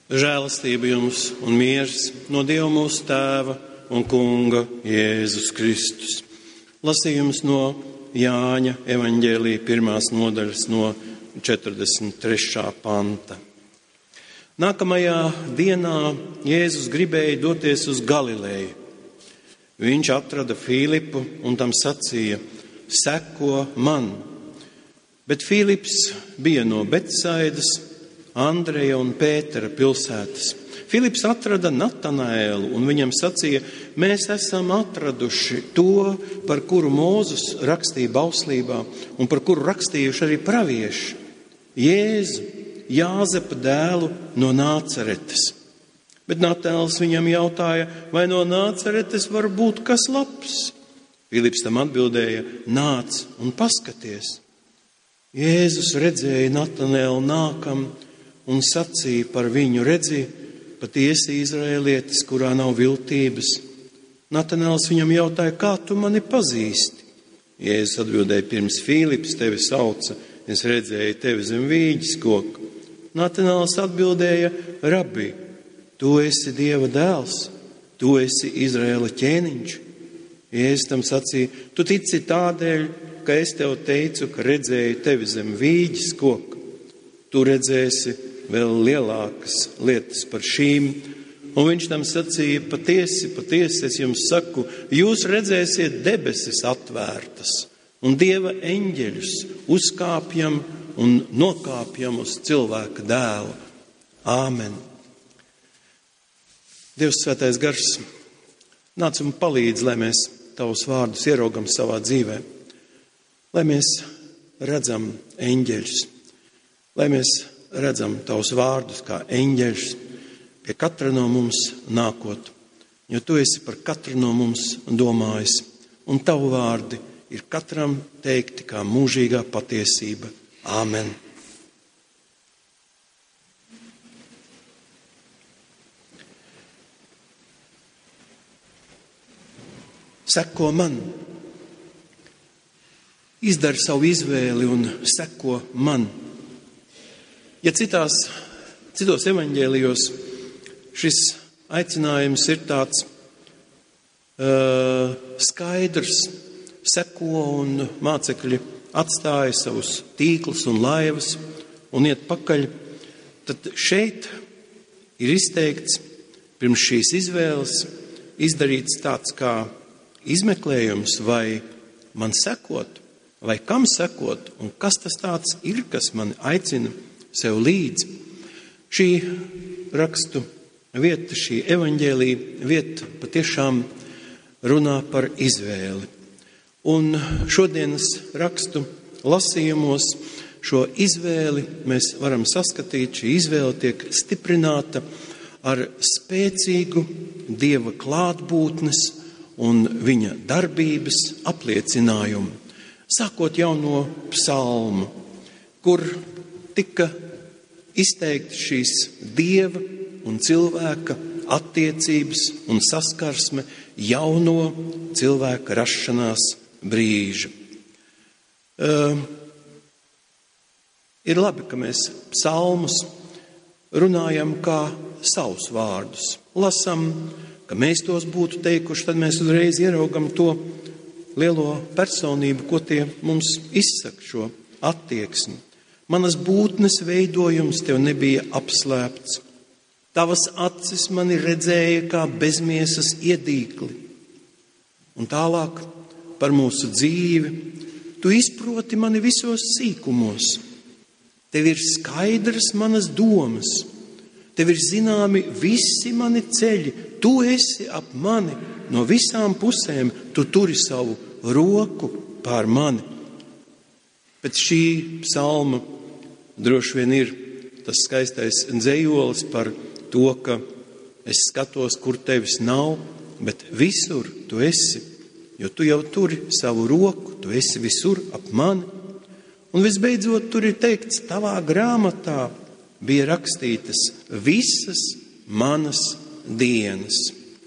Žēlastība jums un miers no Dieva mūsu Tēva un Kunga Jēzus Kristus. Lasījums no Jāņa evaņģēlija 1. nodaļas no 43. panta. Nākamajā dienā Jēzus gribēja doties uz Galileju. Viņš atrada Filipu un tam sacīja: seko man. Bet Filips bija no Betsaidas, Andreja un Pētera pilsētas. Filips atrada Natanaēlu un viņam sacīja: mēs esam atraduši to, par kuru Mūzes rakstīja bauslībā un par kuru rakstījuši arī pravieši, Jēzu, Jāzepa dēlu no Nācaretes. Bet Natanaēls viņam jautāja: vai no Nācaretes var būt kas labs? Filips tam atbildēja: nāc un paskaties. Jēzus redzēja Natanaēlu nākam un sacīja par viņu: redzi, patiesi Izraēlietis, kurā nav viltības. Natanaēls viņam jautāja: kā tu mani pazīsti? Jēzus atbildēja: pirms Filips tevi sauca, es redzēju tevi zem vīģes koka. Natanaēls atbildēja: Rabbi, tu esi Dieva dēls, tu esi Izraēla ķēniņš. Jēzus tam sacīja: tu tici tādēļ, ka es tev teicu, ka redzēju tevi zem vīģes koka. Tu redzēsi vēl lielākas lietas par šīm. Un viņš tam sacīja: patiesi, patiesi, es jums saku, jūs redzēsiet debesis atvērtas un Dieva eņģeļus uzkāpjam un nokāpjam uz cilvēka dēlu. Āmen. Dievs svētais gars, nāc un palīdz, lai mēs tavus vārdus ieraugam savā dzīvē, lai mēs redzam eņģeļus, lai mēs redzam tavus vārdus kā eņģeļus pie katra no mums nākot, jo tu esi par katru no mums domājis, un tavu vārdi ir katram teikti kā mūžīgā patiesība. Āmen. Seko man. Izdari savu izvēli un seko man. Ja citos evaņģēlijos šis aicinājums ir tāds skaidrs, seko un mācekļi atstāja savus tīklus un laivas un iet pakaļ, tad šeit ir izteikts pirms šīs izvēles izdarīts tāds kā izmeklējums, vai man sekot, vai kam sekot, un kas tas tāds ir, kas man aicina sev līdzi. Šī rakstu vieta, šī evaņģēlija vieta patiešām runā par izvēli. Un šodienas rakstu lasījumos šo izvēli mēs varam saskatīt. Šī izvēle tiek stiprināta ar spēcīgu Dieva klātbūtnes un viņa darbības apliecinājumu. Sākot jau no psalmu, kur tika izteikti šīs Dieva un cilvēka attiecības un saskarsme jau no cilvēka rašanās brīža. Ir labi, ka mēs psalmus runājam kā savus vārdus. Lasam, ka mēs tos būtu teikuši, tad mēs uzreiz ieraugam to lielo personību, ko tie mums izsaka, šo attieksmi. Manas būtnes veidojums tev nebija apslēpts. Tavas acis mani redzēja kā bezmiesas iedīkli. Un tālāk par mūsu dzīvi. Tu izproti mani visos sīkumos. Tev ir skaidras manas domas. Tev ir zināmi visi mani ceļi. Tu esi ap mani no visām pusēm. Tu turi savu roku pār mani. Pēc šī psalma droši vien ir tas skaistais dzejolis par to, ka es skatos, kur tevis nav, bet visur tu esi, jo tu jau turi savu roku, tu esi visur ap mani. Un visbeidzot, tur ir teikts, tavā grāmatā bija rakstītas visas manas dienas.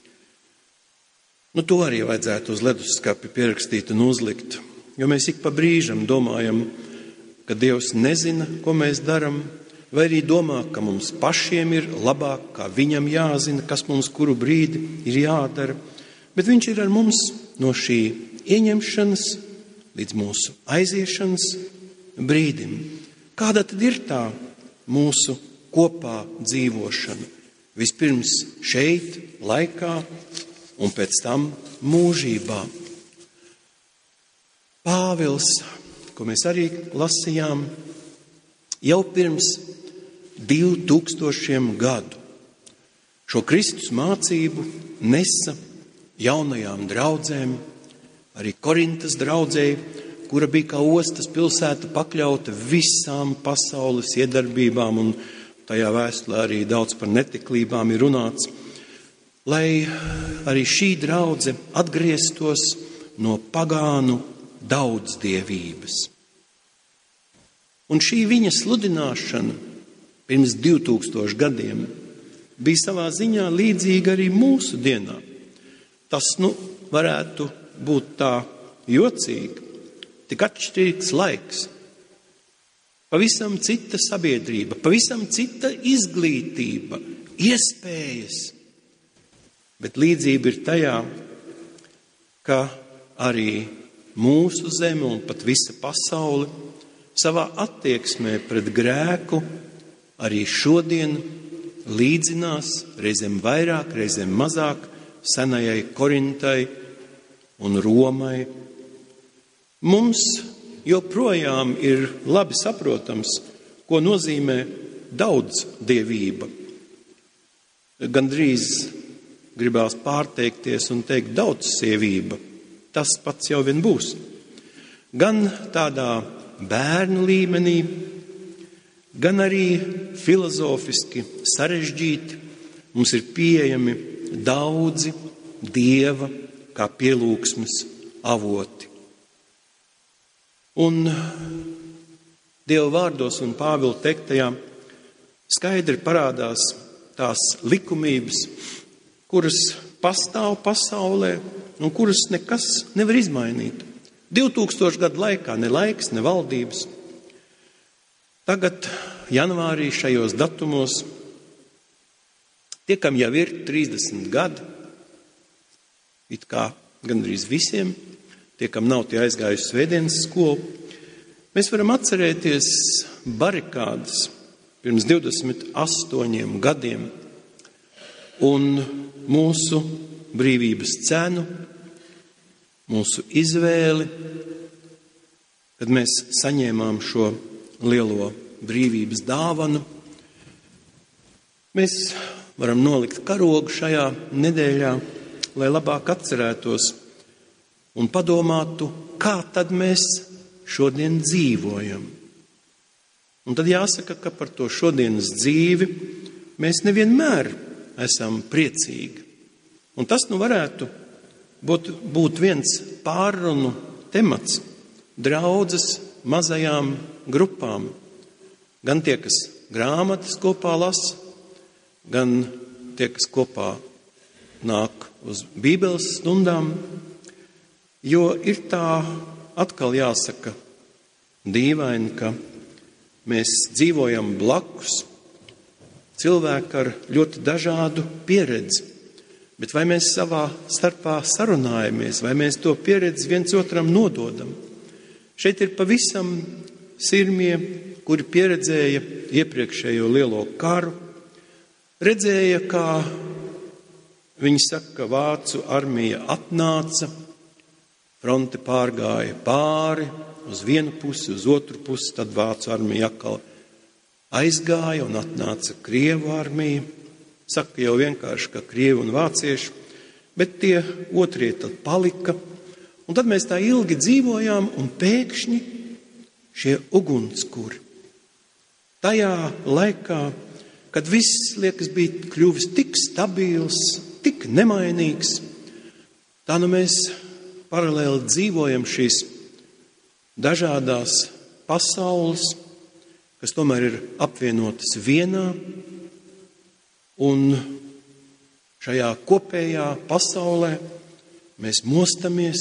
To arī vajadzētu uz leduskapi pierakstīt un uzlikt, jo mēs ik pa brīžam domājam, ka Dievs nezina, ko mēs daram, vai arī domā, ka mums pašiem ir labāk, kā viņam jāzina, kas mums kuru brīdi ir jādara, bet viņš ir ar mums no šī ieņemšanas līdz mūsu aiziešanas brīdim. Kāda tad ir tā mūsu kopā dzīvošana? Vispirms šeit, laikā, un pēc tam mūžībā. Pāvils, ko mēs arī lasījām, jau pirms 2000 gadu šo Kristus mācību nesa jaunajām draudzēm, arī Korintas draudzei, kura bija kā ostas pilsēta pakļauta visām pasaules iedarbībām, un tajā vēstulē arī daudz par netiklībām ir runāts, lai arī šī draudze atgrieztos no pagānu daudzdievības. Un šī viņa sludināšana pirms 2000 gadiem bija savā ziņā līdzīga arī mūsu dienā. Tas, varētu būt tā jocīgi, tik atšķirīgs laiks. Pavisam cita sabiedrība, pavisam cita izglītība, iespējas. Bet līdzība ir tajā, ka arī mūsu zeme un pat visa pasaule savā attieksmē pret grēku arī šodien līdzinās reizēm vairāk, reizēm mazāk senajai Korintai un Romai. Mums joprojām ir labi saprotams, ko nozīmē daudzdievība. Gandrīz gribās pārteikties un teikt daudzsievība. Tas pats jau vien būs. Gan tādā bērnu līmenī, gan arī filozofiski sarežģīti. Mums ir pieejami daudzi dieva kā pielūgsmes avoti. Un Dieva vārdos un Pāvila teiktajā skaidri parādās tās likumības, kuras pastāv pasaulē un kuras nekas nevar izmainīt. 2000 gadu laikā ne laiks, ne valdības. Tagad janvārī šajos datumos tie, kam jau ir 30 gadi, it kā gandrīz visiem, tie, kam nav tie aizgājuši svētdienas skolu, mēs varam atcerēties barikādas pirms 28 gadiem un mūsu brīvības cenu, mūsu izvēli, kad mēs saņēmām šo lielo brīvības dāvanu. Mēs varam nolikt karogu šajā nedēļā, lai labāk atcerētos un padomātu, kā tad mēs šodien dzīvojam. Un tad jāsaka, ka par to šodienas dzīvi mēs nevienmēr esam priecīgi. Un tas varētu būt viens pārrunu temats draudzes mazajām grupām. Gan tie, kas grāmatas kopā lasa, gan tie, kas kopā nāk uz Bībeles stundām, jo ir tā atkal jāsaka dīvaini, ka mēs dzīvojam blakus cilvēku ar ļoti dažādu pieredzi, bet vai mēs savā starpā sarunājamies, vai mēs to pieredzi viens otram nododam? Šeit ir pavisam sirmie, kuri pieredzēja iepriekšējo lielo karu, redzēja, kā viņi saka, vācu armija atnāca, fronte pārgāja pāri uz vienu pusi, uz otru pusi, tad vācu armija atkal aizgāja un atnāca Krievu armija. Saka jau vienkārši, ka Krievi un vācieši, bet tie otrie tad palika. Un tad mēs tā ilgi dzīvojām un pēkšņi šie ugunskuri. Tajā laikā, kad viss, liekas, bija kļuvis tik stabils, tik nemainīgs, tā mēs paralēli dzīvojam šīs dažādās pasaules, kas tomēr ir apvienotas vienā, un šajā kopējā pasaulē mēs mostamies,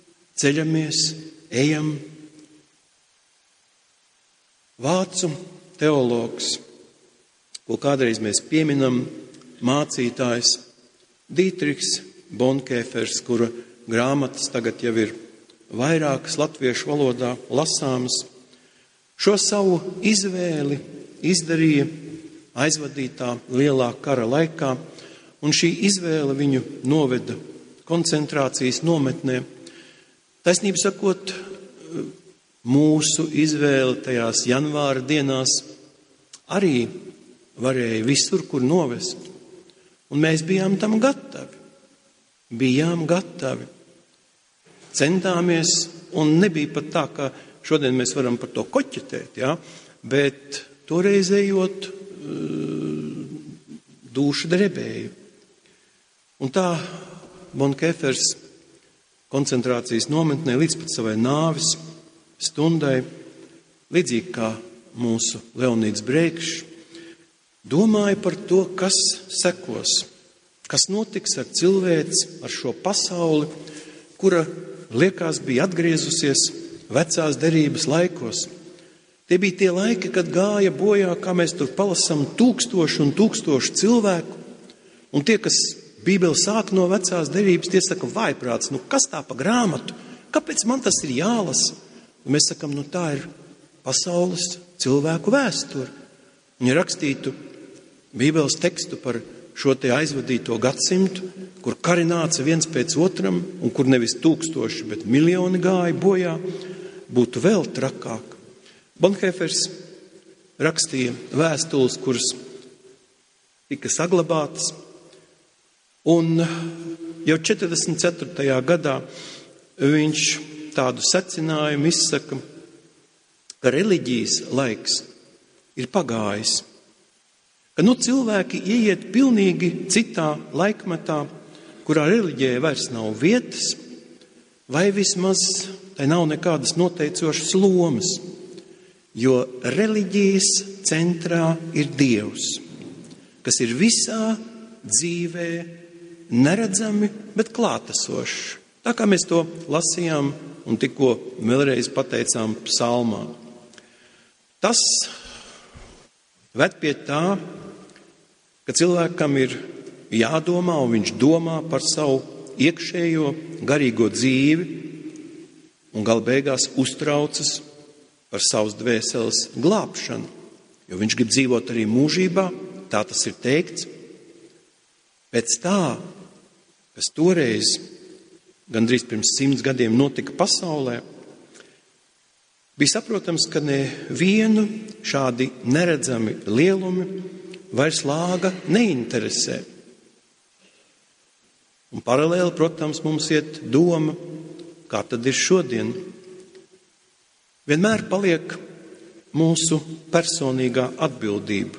ceļamies, ejam. Vācu teologs, ko kādreiz mēs pieminam, mācītājs Dītriks Bonkēfers, kura grāmatas tagad jau ir vairākas latviešu valodā lasāmas, šo savu izvēli izdarīja aizvadītā lielā kara laikā, un šī izvēle viņu noveda koncentrācijas nometnē. Taisnību sakot, mūsu izvēle tajās janvāra dienās arī varēja visur, kur novest. Un mēs bijām tam gatavi. Centāmies, un nebija pat tā, ka šodien mēs varam par to koķetēt, ja? Bet toreizējot dūša drebēja. Un tā Bonkēfers koncentrācijas nometnē līdz pat savai nāves stundai, līdzīgi kā mūsu Leonīds Breikšs, domāja par to, kas sekos, kas notiks ar cilvēci, ar šo pasauli, kura, liekas, bija atgriezusies vecās derības laikos. Tie bija tie laiki, kad gāja bojā, kā mēs tur palasam, 1000 un 1000 cilvēku, un tie, kas Bībeli sāk no vecās derības, tie saka, vājprāts, kas tā pa grāmatu, kāpēc man tas ir jālasa? Un mēs sakam, tā ir pasaules cilvēku vēsture. Un ja rakstītu Bībeles tekstu par šo te aizvadīto gadsimtu, kur kari nāca viens pēc otram, un kur nevis 1000, bet miljoni gāja bojā, būtu vēl trakāk. Bonkēfers rakstīja vēstules, kuras tika saglabātas, un jau 44. gadā viņš tādu secinājumu izsaka, ka reliģijas laiks ir pagājis. Ka cilvēki ieiet pilnīgi citā laikmetā, kurā reliģijai vairs nav vietas, vai vismaz tai nav nekādas noteicošas lomas, jo reliģijas centrā ir Dievs, kas ir visā dzīvē neredzami, bet klātesošs. Tā kā mēs to lasījām un tikko vēlreiz pateicām psalmā. Tas ved pie tā, ka cilvēkam ir jādomā, un viņš domā par savu iekšējo garīgo dzīvi, un gal beigās uztraucas par savas dvēseles glābšanu, jo viņš grib dzīvot arī mūžībā, tā tas ir teikts. Pēc tā, kas toreiz, gandrīz pirms 100 gadiem notika pasaulē, bija saprotams, ka nevienu šādi neredzami lielumi vairs lāga neinteresē. Un paralēli, protams, mums iet doma, kā tad ir šodien. Vienmēr paliek mūsu personīgā atbildība.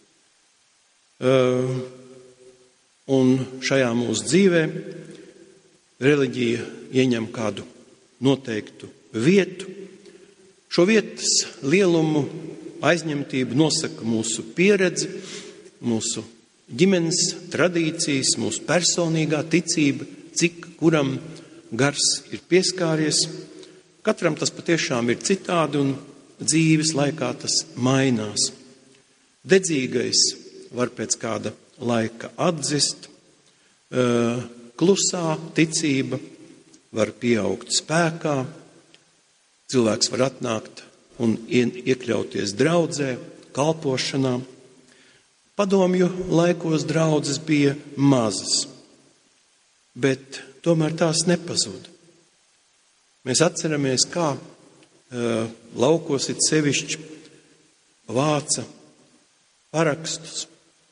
Un šajā mūsu dzīvē reliģija ieņem kādu noteiktu vietu. Šo vietas lielumu aizņemtību nosaka mūsu pieredze, mūsu ģimenes tradīcijas, mūsu personīgā ticība, cik kuram gars ir pieskāries. Katram tas patiešām ir citādi un dzīves laikā tas mainās. Dedzīgais var pēc kāda laika atzist, klusā ticība var pieaugt spēkā, cilvēks var atnākt un iekļauties draudzē, kalpošanā. Padomju laikos draudzes bija mazas, bet tomēr tās nepazuda. Mēs atceramies, kā laukos it sevišķi vāca parakstus.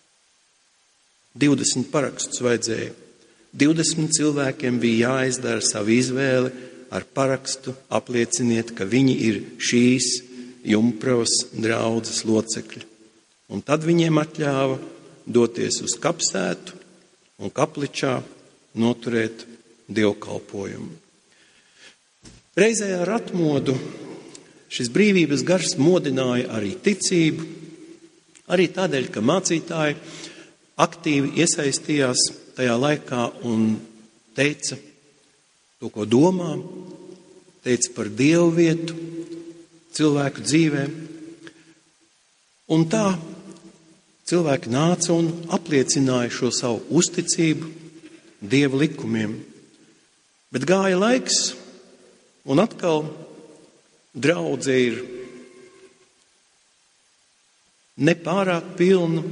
20 parakstus vajadzēja. 20 cilvēkiem bija jāizdara savu izvēli ar parakstu, aplieciniet, ka viņi ir šīs Jumpravas draudzes locekļi. Un tad viņiem atļāva doties uz kapsētu un kapličā noturēt dievkalpojumu. Reizē ar atmodu šis brīvības gars modināja arī ticību, arī tādēļ, ka mācītāji aktīvi iesaistījās tajā laikā un teica to, ko domā, teica par Dievu vietu cilvēku dzīvē. Un tā cilvēki nāca un apliecināja šo savu uzticību Dieva likumiem. Bet gāja laiks, un atkal draudze ir nepārāk pilna.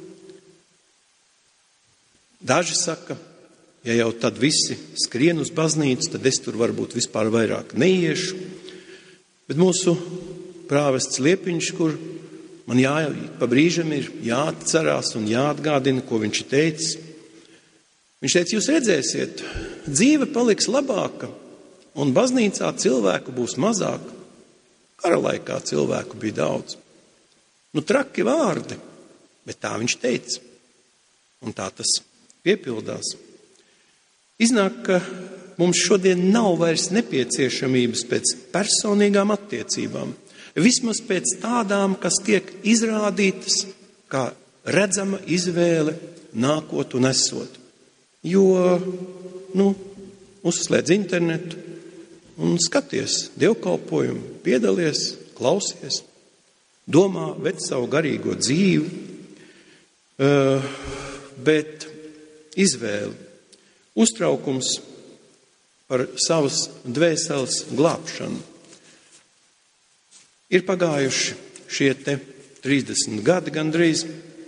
Daži saka, ja jau tad visi skrien uz baznīcu, tad es tur varbūt vispār vairāk neiešu. Bet mūsu prāvests Liepiņš, kur man pa brīžam ir jāatcerās un jāatgādina, ko viņš ir teicis. Viņš teica, jūs redzēsiet, dzīve paliks labāka un baznīcā cilvēku būs mazāk. Kara laikā cilvēku bija daudz. Traki vārdi, bet tā viņš teica. Un tā tas piepildās. Iznāk, ka mums šodien nav vairs nepieciešamības pēc personīgām attiecībām. Vismaz pēc tādām, kas tiek izrādītas kā redzama izvēle nākot un esot. Jo, uzslēdz internetu un skaties dievkalpojumu, piedalies, klausies, domā, ved savu garīgo dzīvi, bet izvēle, uztraukums par savas dvēseles glābšanu. Ir pagājuši šie 30 gadi gandrīz.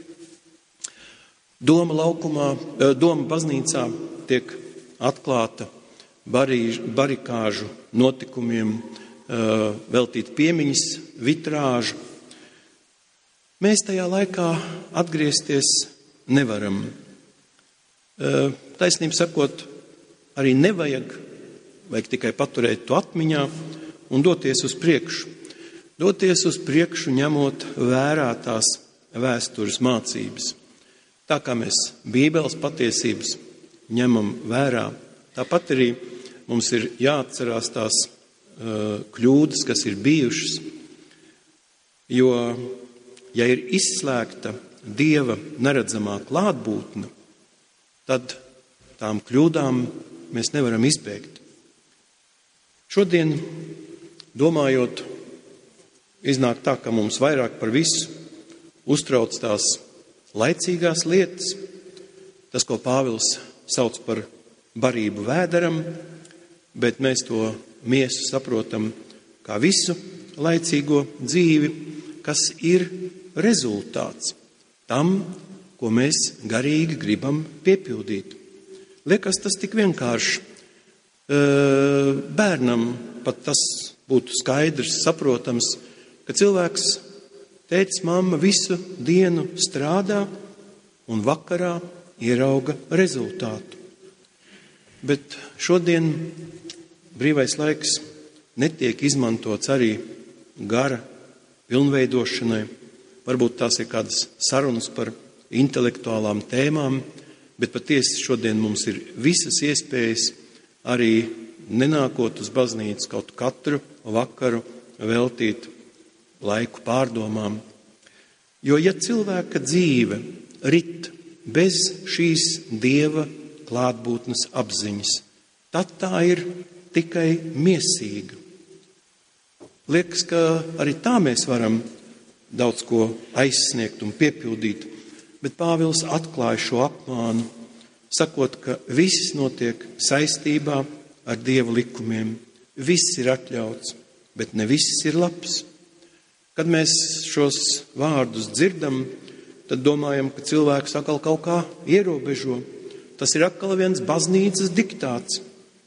Doma baznīcā tiek atklāta barikāžu notikumiem, veltīt piemiņas vitrāžu. Mēs tajā laikā atgriezties nevaram. Taisnību sakot, arī nevajag tikai paturēt to atmiņā un doties uz priekšu. Doties uz priekšu, ņemot vērā tās vēstures mācības. Tā kā mēs Bībeles patiesības ņemam vērā, tāpat arī mums ir jāatcerās tās kļūdas, kas ir bijušas. Jo, ja ir izslēgta Dieva neredzamā klātbūtne, tad tām kļūdām mēs nevaram izbēgt. Šodien, domājot, iznāk tā, ka mums vairāk par visu uztrauc tās laicīgās lietas, tas, ko Pāvils sauc par barību vēderam, bet mēs to miesu saprotam kā visu laicīgo dzīvi, kas ir rezultāts tam, ko mēs garīgi gribam piepildīt. Liekas, tas tik vienkārši. Bērnam pat tas būtu skaidrs, saprotams, ka cilvēks, tētis, mamma visu dienu strādā un vakarā ierauga rezultātu. Bet šodien brīvais laiks netiek izmantots arī gara pilnveidošanai. Varbūt tās ir kādas sarunas par intelektuālām tēmām, bet patiesi šodien mums ir visas iespējas arī nenākot uz baznīcu kaut katru vakaru veltīt laiku pārdomām. Jo, ja cilvēka dzīve rit bez šīs Dieva klātbūtnes apziņas, tad tā ir tikai miesīga. Liekas, ka arī tā mēs varam daudz ko aizsniegt un piepildīt, bet Pāvils atklāja šo apmānu, sakot, ka viss notiek saistībā ar Dieva likumiem. Viss ir atļauts, bet ne viss ir labs. Kad mēs šos vārdus dzirdam, tad domājam, ka cilvēks atkal kaut kā ierobežo. Tas ir atkal viens baznīcas diktāts.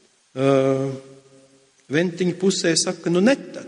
Ventiņa pusē saka, netak.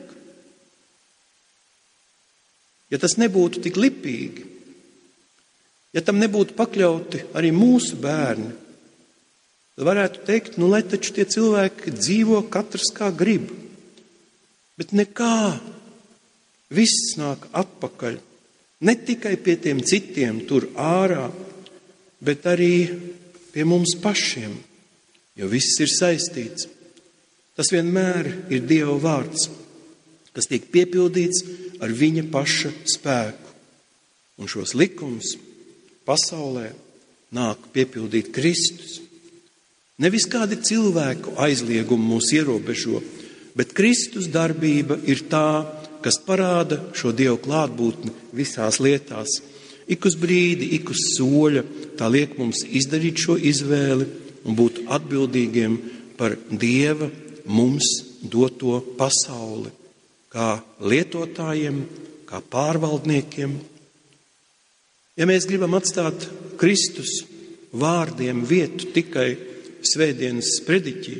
Ja tas nebūtu tik lipīgi, ja tam nebūtu pakļauti arī mūsu bērni, tad varētu teikt, lai taču tie cilvēki dzīvo katrs kā grib. Bet nekā. Viss nāk atpakaļ, ne tikai pie tiem citiem tur ārā, bet arī pie mums pašiem, jo viss ir saistīts. Tas vienmēr ir Dieva vārds, kas tiek piepildīts ar viņa paša spēku. Un šos likumus pasaulē nāk piepildīt Kristus. Nevis kādi cilvēku aizliegumi mūs ierobežo, bet Kristus darbība ir tā, kas parāda šo Dievu klātbūtni visās lietās. Ik uz brīdi, ik uz soļa tā liek mums izdarīt šo izvēli un būt atbildīgiem par Dieva mums doto pasauli, kā lietotājiem, kā pārvaldniekiem. Ja mēs gribam atstāt Kristus vārdiem vietu tikai svētdienas sprediķī,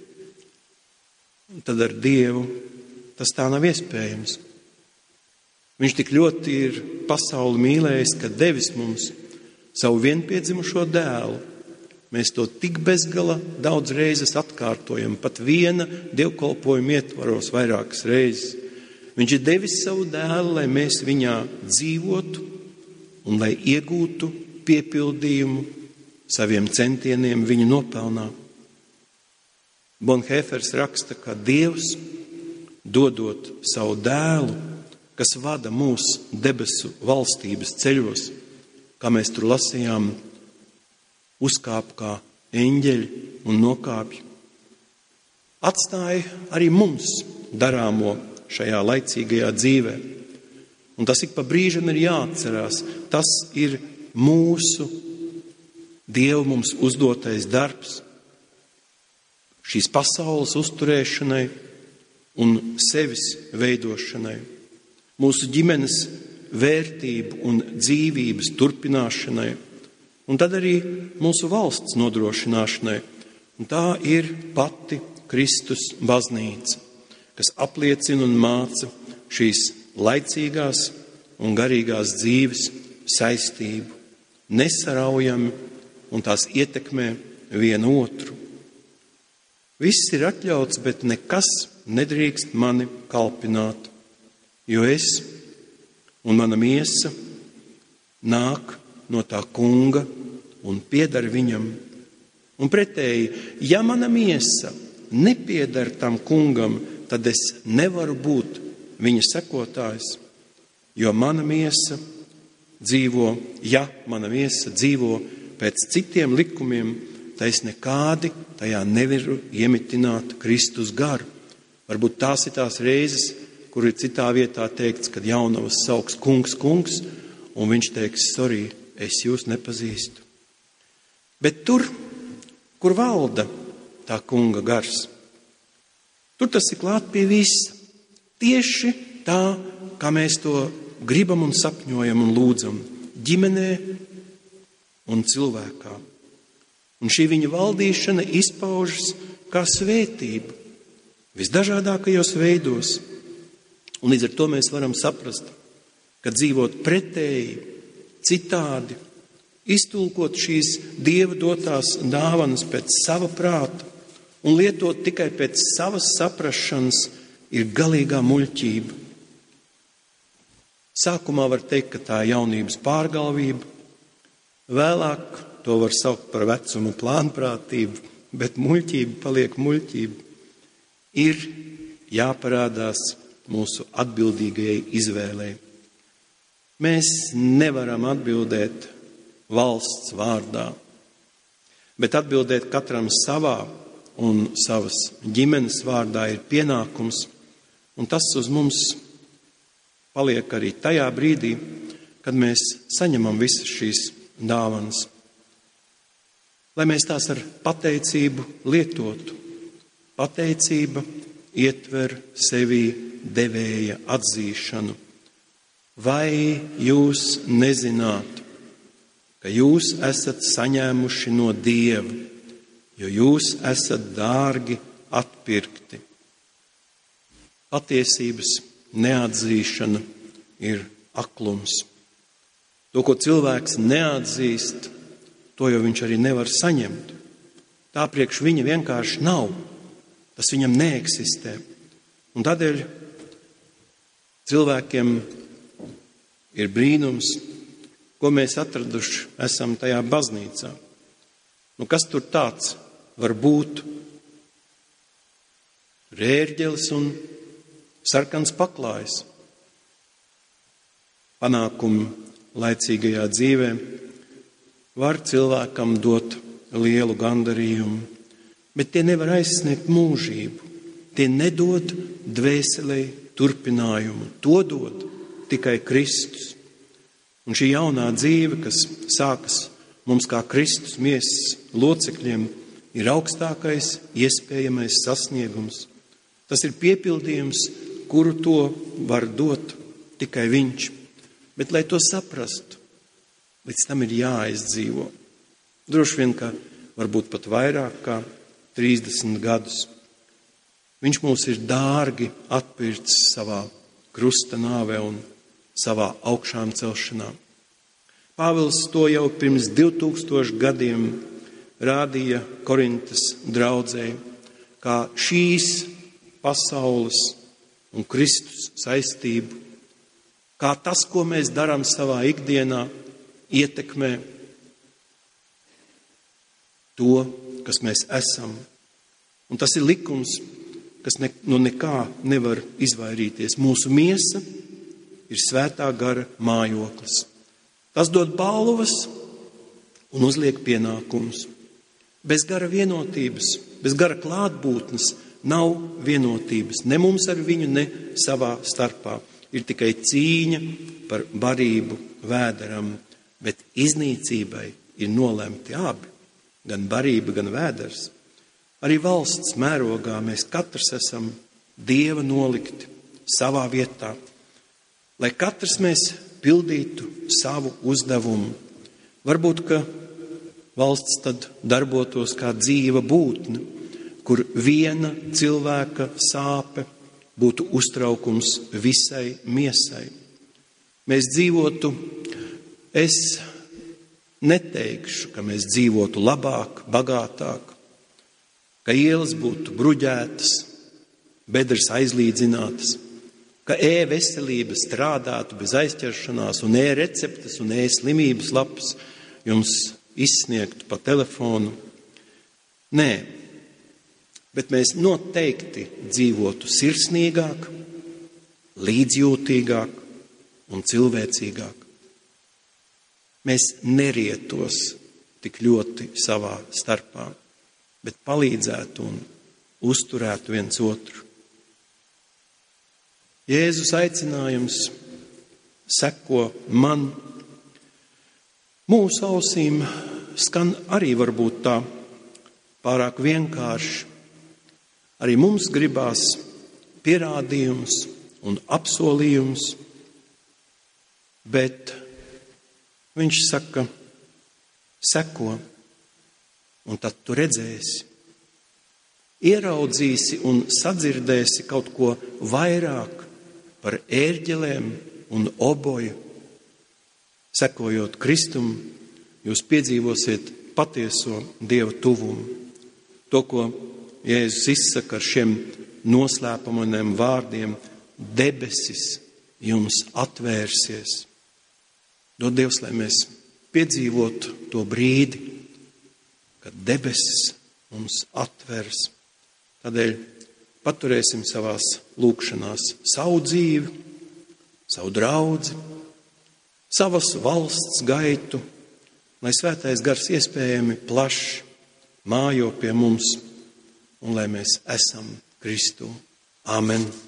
tad ar Dievu tas tā nav iespējams. Viņš tik ļoti ir pasauli mīlējis, ka devis mums savu vienpiedzimušo dēlu. Mēs to tik bezgala daudz reizes atkārtojam, pat viena dievkalpojuma ietvaros vairākas reizes. Viņš ir devis savu dēlu, lai mēs viņā dzīvotu un lai iegūtu piepildījumu saviem centieniem viņa nopelnā. Bonhoeffers raksta, ka Dievs, dodot savu dēlu, kas vada mūs debesu valstības ceļos, kā mēs tur lasījām, uzkāp kā eņģeļi un nokāpj. Atstāja arī mums darāmo šajā laicīgajā dzīvē. Un tas ik pa brīžam ir jāatcerās. Tas ir mūsu Dievu mums uzdotais darbs šīs pasaules uzturēšanai un sevis veidošanai, mūsu ģimenes vērtību un dzīvības turpināšanai, un tad arī mūsu valsts nodrošināšanai. Un tā ir pati Kristus baznīca, kas apliecina un māca šīs laicīgās un garīgās dzīves saistību, nesaraujami, un tās ietekmē vienu otru. Viss ir atļauts, bet nekas nedrīkst mani kalpināt, jo es un mana miesa nāk no tā kunga un pieder viņam. Un pretēji, ja mana miesa nepieder tam kungam, tad es nevaru būt viņa sekotājs, jo mana miesa dzīvo pēc citiem likumiem, tad es nekādi tajā nevaru iemitināt Kristus garu. Varbūt tās ir tās reizes, kur ir citā vietā teikts, kad jaunavas sauks kungs, kungs, un viņš teiks, sorry, es jūs nepazīstu. Bet tur, kur valda tā kunga gars, tur tas ir klāt pie visa. Tieši tā, kā mēs to gribam un sapņojam un lūdzam, ģimenē un cilvēkā. Un šī viņa valdīšana izpaužas kā svētība visdažādākajos veidos. Un līdz ar to mēs varam saprast, ka dzīvot pretēji, citādi, iztulkot šīs Dieva dotās dāvanas pēc sava prāta un lietot tikai pēc savas saprašanas ir galīgā muļķība. Sākumā var teikt, ka tā ir jaunības pārgalvība, vēlāk to var saukt par vecumu plānprātību, bet muļķība paliek muļķība. Ir jāparādās mūsu atbildīgajai izvēlei. Mēs nevaram atbildēt valsts vārdā, bet atbildēt katram savā un savas ģimenes vārdā ir pienākums, un tas uz mums paliek arī tajā brīdī, kad mēs saņemam visas šīs dāvanas. Lai mēs tās ar pateicību lietotu. Pateicība ietver sevī devēja atzīšanu. Vai jūs nezināt, ka jūs esat saņēmuši no Dieva, jo jūs esat dārgi atpirkti? Patiesības neatzīšana ir aklums. To, ko cilvēks neatzīst, to jau viņš arī nevar saņemt. Tā priekš viņa vienkārši nav. Tas viņam neeksistē. Un tādēļ cilvēkiem ir brīnums, ko mēs atraduši esam tajā baznīcā. Nu, kas tur tāds var būt? Rērģelis un sarkans paklājs. Panākumi laicīgajā dzīvē var cilvēkam dot lielu gandarījumu, bet tie nevar aizsniegt mūžību. Tie nedod dvēselei turpinājumu. To dod tikai Kristus. Un šī jaunā dzīve, kas sākas mums kā Kristus miesas locekļiem, ir augstākais iespējamais sasniegums. Tas ir piepildījums, kuru to var dot tikai Viņš. Bet, lai to saprastu, līdz tam ir jāizdzīvo. Droši vien, ka varbūt pat vairāk kā 30 gadus. Viņš mūs ir dārgi atpircis savā krusta nāvē un savā augšām celšanā. Pāvils to jau pirms 2000 gadiem rādīja Korintas draudzei, kā šīs pasaules un Kristus saistību, kā tas, ko mēs darām savā ikdienā, ietekmē to, kas mēs esam. Un tas ir likums, kas no nekā nevar izvairīties. Mūsu miesa ir svētā gara mājoklis. Tas dod balvas un uzliek pienākumus. Bez gara vienotības, bez gara klātbūtnes nav vienotības. Ne mums ar viņu, ne savā starpā. Ir tikai cīņa par barību vēderam, bet iznīcībai ir nolemti abi, gan barība, gan vēders. Arī valsts mērogā mēs katrs esam Dieva nolikti savā vietā, lai katrs mēs pildītu savu uzdevumu. Varbūt, ka valsts tad darbotos kā dzīva būtne, kur viena cilvēka sāpe būtu uztraukums visai miesai. Mēs dzīvotu, es neteikšu, ka mēs dzīvotu labāk, bagātāk, ka ielas būtu bruģētas, bedres aizlīdzinātas, ka e-veselība strādātu bez aizķeršanās un e-receptes un e-slimības lapas jums izsniegtu pa telefonu. Nē, bet mēs noteikti dzīvotu sirsnīgāk, līdzjūtīgāk un cilvēcīgāk. Mēs nerietos tik ļoti savā starpā, bet palīdzētu un uzturētu viens otru. Jēzus aicinājums seko man. Mūsu ausīm skan arī varbūt tā pārāk vienkārši. Arī mums gribās pierādījums un apsolījums, bet viņš saka, seko, un tad tu redzēsi. Ieraudzīsi un sadzirdēsi kaut ko vairāk par ērģelēm un oboju. Sekojot Kristum, jūs piedzīvosiet patieso Dieva tuvumu. To, ko Jēzus izsaka ar šiem noslēpumainiem vārdiem, debesis jums atvērsies. Dod Dievs, lai mēs piedzīvotu to brīdi, kad debesis mums atvers. Tādēļ paturēsim savās lūkšanās savu dzīvi, savu draudzi, savas valsts gaitu, lai svētais gars iespējami plaši mājo pie mums un lai mēs esam Kristū. Āmen.